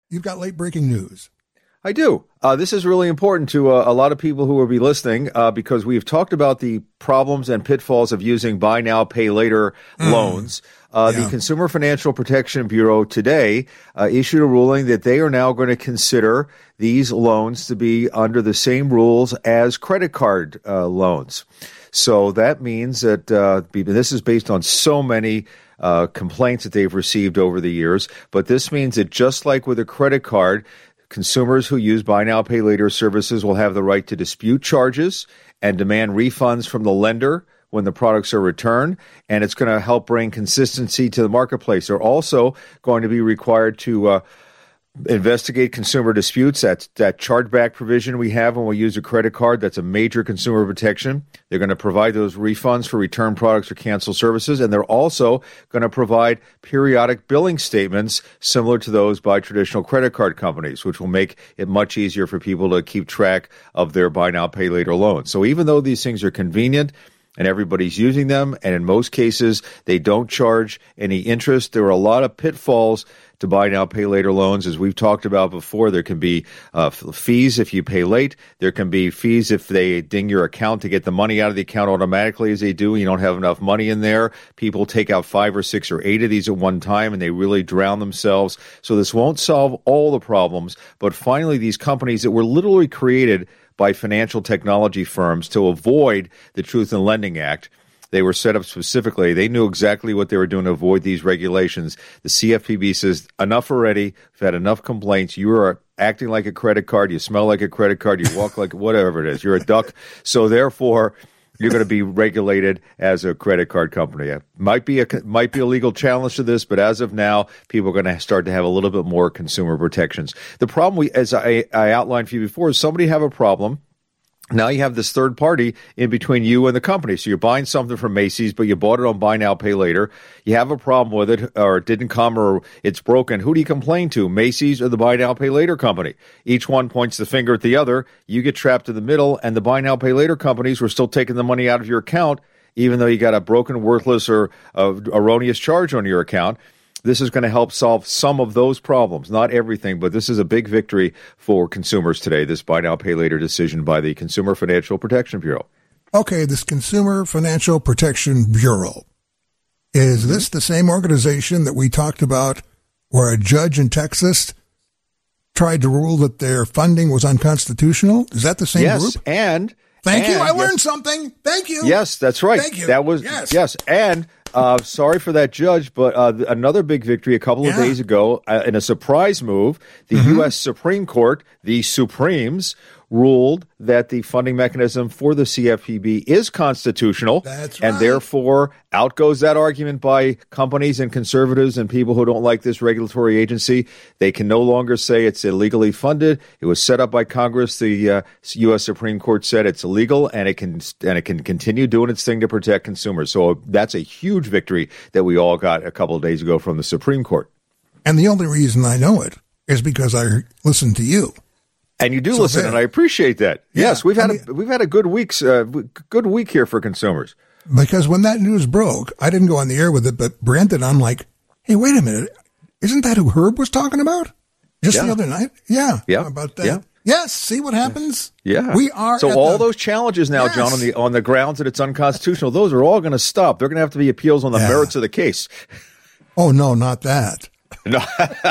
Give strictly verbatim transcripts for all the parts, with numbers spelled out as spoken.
you've got late-breaking news. I do. Uh, this is really important to uh, a lot of people who will be listening uh, because we've talked about the problems and pitfalls of using buy now, pay later mm. loans. Uh, yeah. The Consumer Financial Protection Bureau today uh, issued a ruling that they are now going to consider these loans to be under the same rules as credit card uh, loans. So that means that uh, this is based on so many uh, complaints that they've received over the years. But this means that just like with a credit card, consumers who use buy now, pay later services will have the right to dispute charges and demand refunds from the lender when the products are returned, and it's going to help bring consistency to the marketplace. They're also going to be required to uh, investigate consumer disputes. That's that chargeback provision we have when we use a credit card. That's a major consumer protection. They're going to provide those refunds for returned products or canceled services, and they're also going to provide periodic billing statements similar to those by traditional credit card companies, which will make it much easier for people to keep track of their buy now, pay later loans. So even though these things are convenient and everybody's using them, and in most cases they don't charge any interest, there are a lot of pitfalls to buy now, pay later loans. As we've talked about before, there can be uh, fees if you pay late. There can be fees if they ding your account to get the money out of the account automatically as they do. You don't have enough money in there. People take out five or six or eight of these at one time, and they really drown themselves. So this won't solve all the problems. But finally, these companies that were literally created by financial technology firms to avoid the Truth in Lending Act, they were set up specifically. They knew exactly what they were doing to avoid these regulations. The C F P B says, enough already. We've had enough complaints. You are acting like a credit card. You smell like a credit card. You walk like whatever it is. You're a duck. So therefore, you're going to be regulated as a credit card company. It might be a might be a legal challenge to this, but as of now, people are going to start to have a little bit more consumer protections. The problem, we, as I, I outlined for you before, is somebody have a problem. Now you have this third party in between you and the company. So you're buying something from Macy's, but you bought it on buy now, pay later. You have a problem with it, or it didn't come, or it's broken. Who do you complain to, Macy's or the buy now, pay later company? Each one points the finger at the other. You get trapped in the middle, and the buy now, pay later companies were still taking the money out of your account, even though you got a broken, worthless, or uh, erroneous charge on your account. This is going to help solve some of those problems, not everything, but this is a big victory for consumers today, this buy now, pay later decision by the Consumer Financial Protection Bureau. Okay, this Consumer Financial Protection Bureau, is mm-hmm. this the same organization that we talked about where a judge in Texas tried to rule that their funding was unconstitutional? Is that the same yes, group? Yes, and... Thank and, you, I learned yes, something. Thank you. Yes, that's right. Thank you. That was, yes, yes and... Uh, sorry for that, Judge, but uh, th- another big victory a couple of yeah. days ago uh, in a surprise move, the mm-hmm. U S Supreme Court, the Supremes, ruled that the funding mechanism for the C F P B is constitutional. That's right. And therefore, out goes that argument by companies and conservatives and people who don't like this regulatory agency. They can no longer say it's illegally funded. It was set up by Congress. The uh, U S Supreme Court said it's illegal, and it can and it can continue doing its thing to protect consumers. So that's a huge victory that we all got a couple of days ago from the Supreme Court. And the only reason I know it is because I listened to you. And you do so listen, there. and I appreciate that. Yeah, yes, we've had I mean, a, we've had a good week's uh, good week here for consumers. Because when that news broke, I didn't go on the air with it, but Brent and I'm like, "Hey, wait a minute, isn't that who Herb was talking about just yeah. the other night?" Yeah, yeah, about that. Yeah. Yes, see what happens. Yeah, we are. So at all the, those challenges now, yes. John, on the on the grounds that it's unconstitutional, those are all going to stop. They're going to have to be appeals on the yeah. merits of the case. Oh no, not that. No,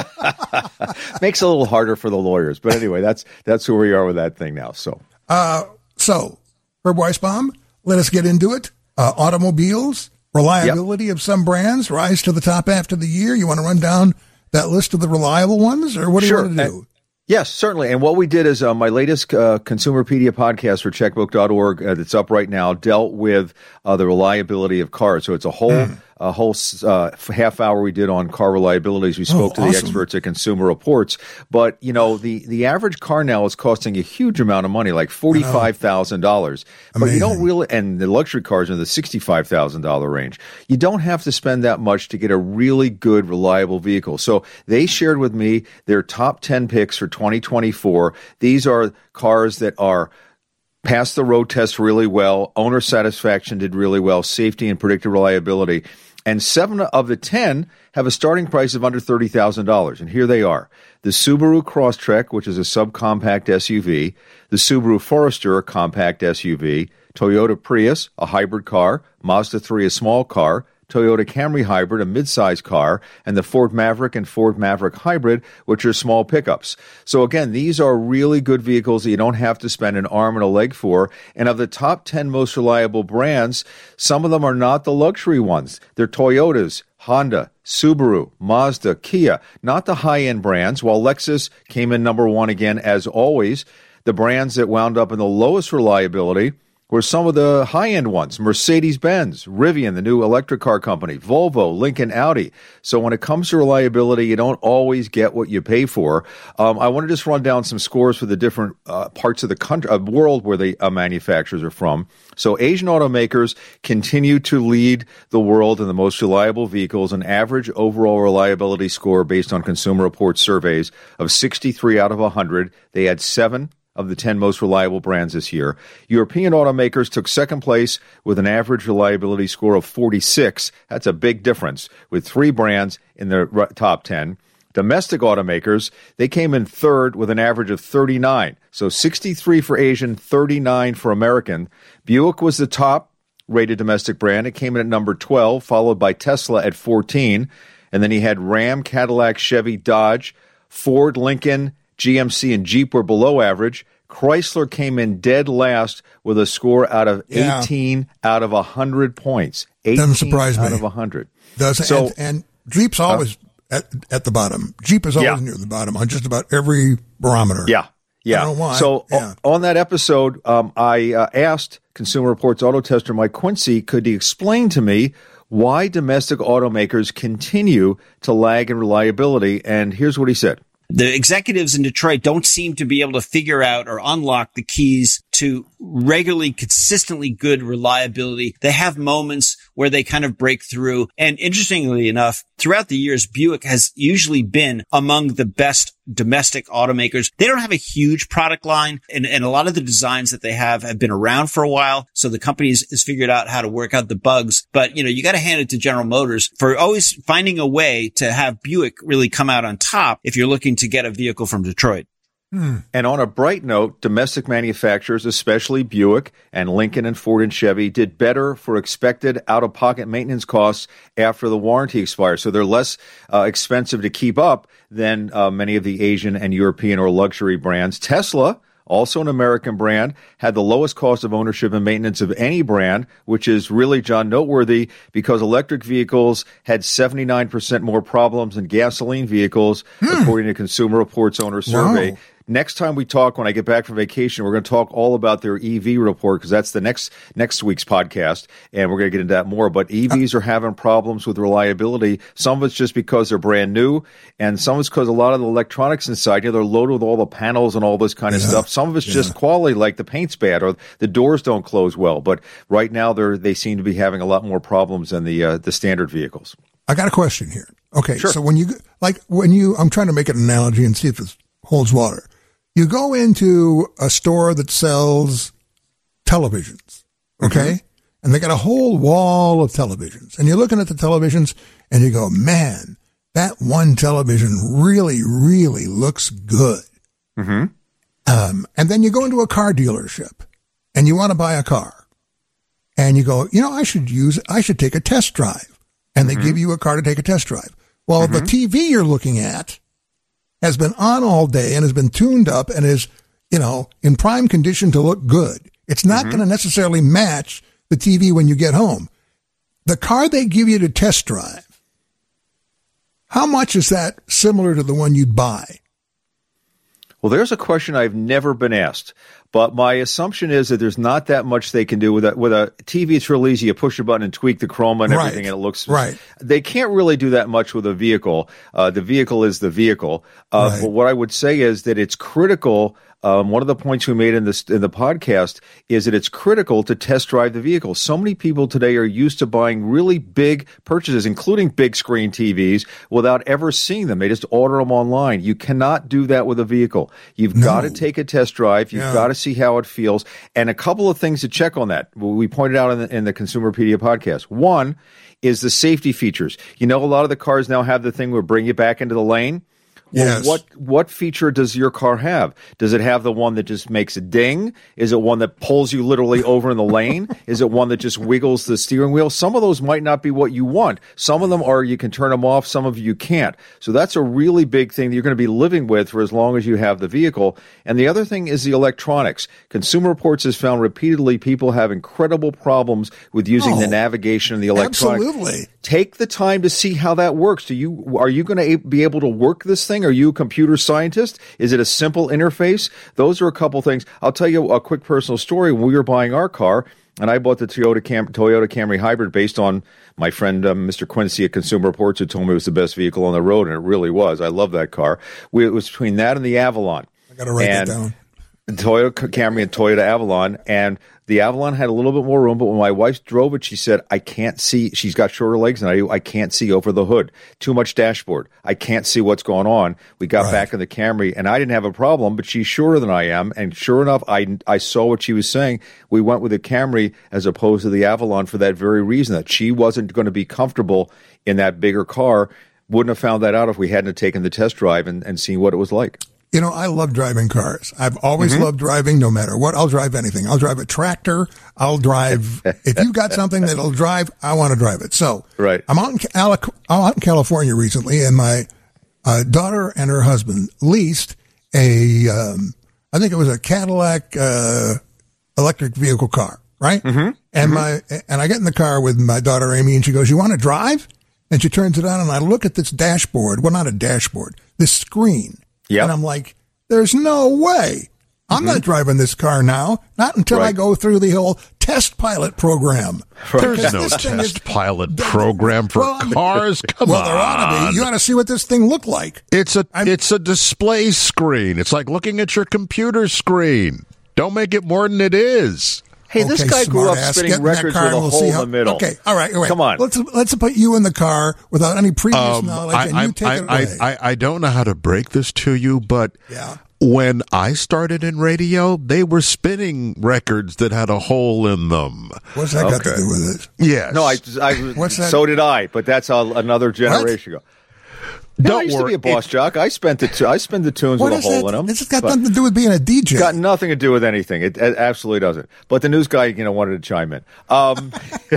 makes it a little harder for the lawyers. But anyway, that's that's where we are with that thing now. So, uh, so Herb Weisbaum, let us get into it. Uh, automobiles, reliability yep. of some brands rise to the top after the year. You want to run down that list of the reliable ones, or what do sure. you want to do? And- Yes, certainly. And what we did is uh, my latest uh, Consumerpedia podcast for checkbook dot org uh, that's up right now dealt with uh, the reliability of cars. So it's a whole mm. a whole uh, half hour we did on car reliabilities. We spoke oh, to the awesome. experts at Consumer Reports. But, you know, the, the average car now is costing a huge amount of money, like forty-five thousand dollars. But you don't really – and the luxury cars are in the sixty-five thousand dollars range. You don't have to spend that much to get a really good, reliable vehicle. So they shared with me their top ten picks for twenty twenty-four. These are cars that are passed the road test really well. Owner satisfaction did really well. Safety and predictive reliability. And seven of the ten have a starting price of under thirty thousand dollars. And here they are. The Subaru Crosstrek, which is a subcompact S U V, the Subaru Forester, a compact S U V, Toyota Prius, a hybrid car, Mazda three, a small car, Toyota Camry Hybrid, a midsize car, and the Ford Maverick and Ford Maverick Hybrid, which are small pickups. So again, these are really good vehicles that you don't have to spend an arm and a leg for. And of the top ten most reliable brands, some of them are not the luxury ones. They're Toyotas, Honda, Subaru, Mazda, Kia, not the high-end brands, while Lexus came in number one again, as always. The brands that wound up in the lowest reliability were some of the high-end ones: Mercedes-Benz, Rivian, the new electric car company, Volvo, Lincoln, Audi. So when it comes to reliability, you don't always get what you pay for. Um, I want to just run down some scores for the different uh, parts of the country, uh, world where the uh, manufacturers are from. So Asian automakers continue to lead the world in the most reliable vehicles, an average overall reliability score based on Consumer Reports surveys of sixty-three out of one hundred. They had seven of the ten most reliable brands this year. European automakers took second place with an average reliability score of forty-six. That's a big difference, with three brands in the top ten. Domestic automakers, they came in third with an average of thirty-nine. So sixty-three for Asian, thirty-nine for American. Buick was the top rated domestic brand. It came in at number twelve, followed by Tesla at fourteen. And then he had Ram, Cadillac, Chevy, Dodge, Ford, Lincoln, G M C, and Jeep were below average. Chrysler came in dead last with a score out of eighteen yeah. out of one hundred points. Doesn't surprise out me. of one hundred. Doesn't. So, and, and Jeep's always uh, at, at the bottom. Jeep is always yeah. near the bottom on just about every barometer. Yeah. Yeah. I don't know why. So yeah. on that episode, um, I uh, asked Consumer Reports auto tester Mike Quincy, could he explain to me why domestic automakers continue to lag in reliability? And here's what he said. The executives in Detroit don't seem to be able to figure out or unlock the keys to regularly, consistently good reliability. They have moments where they kind of break through. And interestingly enough, throughout the years, Buick has usually been among the best domestic automakers. They don't have a huge product line, and, and a lot of the designs that they have have been around for a while. So the company has, has figured out how to work out the bugs. But, you know, you got to hand it to General Motors for always finding a way to have Buick really come out on top if you're looking to get a vehicle from Detroit. Hmm. And on a bright note, domestic manufacturers, especially Buick and Lincoln and Ford and Chevy, did better for expected out-of-pocket maintenance costs after the warranty expires. So they're less uh, expensive to keep up than uh, many of the Asian and European or luxury brands. Tesla, also an American brand, had the lowest cost of ownership and maintenance of any brand, which is really, John, noteworthy because electric vehicles had seventy-nine percent more problems than gasoline vehicles, hmm. according to Consumer Reports owner survey. Wow. Next time we talk, when I get back from vacation, we're going to talk all about their E V report because that's the next next week's podcast, and we're going to get into that more. But E Vs are having problems with reliability. Some of it's just because they're brand new, and some of it's because a lot of the electronics inside, you know, they're loaded with all the panels and all this kind of yeah. stuff. Some of it's yeah. just quality, like the paint's bad or the doors don't close well. But right now, they they seem to be having a lot more problems than the uh, the standard vehicles. I got a question here. Okay, sure. So when you like when you, I'm trying to make an analogy and see if it holds water. You go into a store that sells televisions, okay? Mm-hmm. And they got a whole wall of televisions. And you're looking at the televisions and you go, man, that one television really, really looks good. Mm-hmm. Um, and then you go into a car dealership and you want to buy a car. And you go, you know, I should use, I should take a test drive. And they mm-hmm. give you a car to take a test drive. Well, mm-hmm. the T V you're looking at has been on all day and has been tuned up and is, you know, in prime condition to look good. It's not mm-hmm. going to necessarily match the T V when you get home. The car they give you to test drive, how much is that similar to the one you'd buy? Well, there's a question I've never been asked, but my assumption is that there's not that much they can do with a, with a T V. It's real easy. You push a button and tweak the chroma and everything, right. and it looks right. They can't really do that much with a vehicle. Uh, the vehicle is the vehicle. Uh, right. But what I would say is that it's critical. Um, one of the points we made in this in the podcast is that it's critical to test drive the vehicle. So many people today are used to buying really big purchases, including big screen T Vs, without ever seeing them. They just order them online. You cannot do that with a vehicle. You've no. got to take a test drive. You've yeah. got to see how it feels. And a couple of things to check on that. We pointed out in the, in the Consumerpedia podcast. One, is the safety features. You know, a lot of the cars now have the thing where bring you back into the lane. Well, yes. what what feature does your car have? Does it have the one that just makes a ding? Is it one that pulls you literally over in the lane? Is it one that just wiggles the steering wheel? Some of those might not be what you want. Some of them are you can turn them off. Some of you can't. So that's a really big thing that you're going to be living with for as long as you have the vehicle. And the other thing is the electronics. Consumer Reports has found repeatedly people have incredible problems with using oh, the navigation and the electronics. Absolutely. Take the time to see how that works. Do you are you going to be able to work this thing? Are you a computer scientist? Is it a simple interface? Those are a couple things. I'll tell you a quick personal story. When we were buying our car, and I bought the Toyota Cam- Toyota Camry Hybrid based on my friend um, Mister Quincy at Consumer Reports, who told me it was the best vehicle on the road, and it really was. I love that car. We, it was between that and the Avalon. I got to write and that down. Toyota Camry and Toyota Avalon, and the Avalon had a little bit more room, but when my wife drove it, she said, I can't see. She's got shorter legs than I do. I can't see over the hood. Too much dashboard. I can't see what's going on. We got right. back in the Camry, and I didn't have a problem, but she's shorter than I am. And sure enough, I, I saw what she was saying. We went with the Camry as opposed to the Avalon for that very reason, that she wasn't going to be comfortable in that bigger car. Wouldn't have found that out if we hadn't taken the test drive and, and seen what it was like. You know, I love driving cars. I've always mm-hmm. loved driving no matter what. I'll drive anything. I'll drive a tractor. I'll drive. If you've got something that'll drive, I want to drive it. So right. I'm out in, I'm out in California recently, and my uh, daughter and her husband leased a, um, I think it was a Cadillac uh, electric vehicle car, right? Mm-hmm. And mm-hmm. my and I get in the car with my daughter Amy, and she goes, "You want to drive?" And she turns it on, and I look at this dashboard. Well, not a dashboard. This screen. Yep. And I'm like, there's no way. I'm mm-hmm. not driving this car now. Not until right. I go through the whole test pilot program. Right. There's no test is, pilot program for well, cars. Come well, on. Well, there ought to be. You ought to see what this thing looked like. It's a I'm, it's a display screen. It's like looking at your computer screen. Don't make it more than it is. Hey, okay, this guy grew up spinning records with a we'll hole how, in the middle. Okay, all right, all right. Come on. Let's let's put you in the car without any previous um, knowledge, I, and I, you take I, it away. I, I, I don't know how to break this to you, but yeah. when I started in radio, they were spinning records that had a hole in them. What's that okay. got to do with it? Yes. No, I, I What's that? So did I, but that's a, another generation what? ago. No, Don't I used worry. to be a boss it, jock. I spent the tu- I spent the tunes what with a hole that? in them. This has got nothing to do with being a D J. Got nothing to do with anything. It, it absolutely doesn't. But the news guy, you know, wanted to chime in. Um,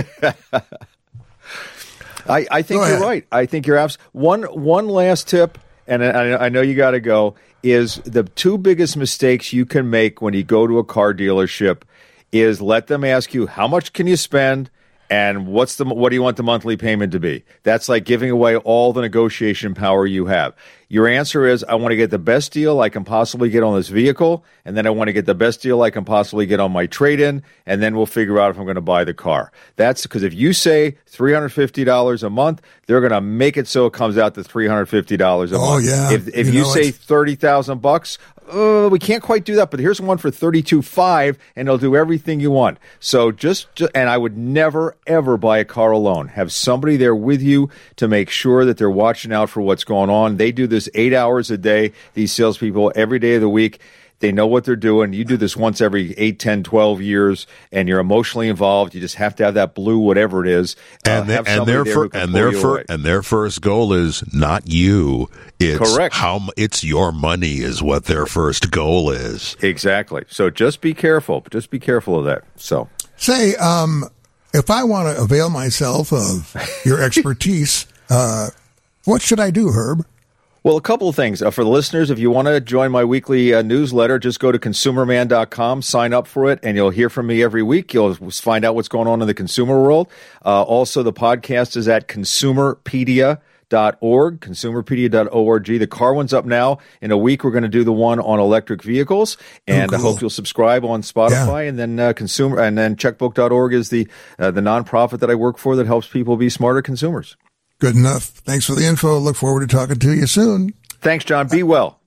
I, I think you're right. I think you're abs- one one last tip, and I, I know you got to go. Is the two biggest mistakes you can make when you go to a car dealership is let them ask you how much can you spend. And what's the what do you want the monthly payment to be? That's like giving away all the negotiation power you have. Your answer is, I want to get the best deal I can possibly get on this vehicle, and then I want to get the best deal I can possibly get on my trade-in, and then we'll figure out if I'm going to buy the car. That's because if you say three hundred fifty dollars a month, they're going to make it so it comes out to three hundred fifty dollars a oh, month. Yeah. If, if you, you know, say thirty thousand bucks, Uh, we can't quite do that, but here's one for thirty-two five, and it'll do everything you want. So just, just, and I would never, ever buy a car alone. Have somebody there with you to make sure that they're watching out for what's going on. They do this eight hours a day, these salespeople, every day of the week. They know what they're doing. You do this once every eight, ten, twelve years, and you're emotionally involved. You just have to have that blue, whatever it is. And, uh, they, and, their, fir- and, their fir- and their first goal is not you. It's correct. How it's your money is what their first goal is. Exactly. So just be careful. Just be careful of that. So say, um, if I want to avail myself of your expertise, uh, what should I do, Herb? Well, a couple of things. Uh, for the listeners, if you want to join my weekly uh, newsletter, just go to consumer man dot com, sign up for it, and you'll hear from me every week. You'll find out what's going on in the consumer world. Uh, also, the podcast is at consumerpedia dot org, consumerpedia dot org. The car one's up now. In a week, we're going to do the one on electric vehicles, and oh, cool. I hope you'll subscribe on Spotify. Yeah. And then uh, consumer, and then checkbook dot org is the uh, the nonprofit that I work for that helps people be smarter consumers. Good enough. Thanks for the info. Look forward to talking to you soon. Thanks, John. Be well.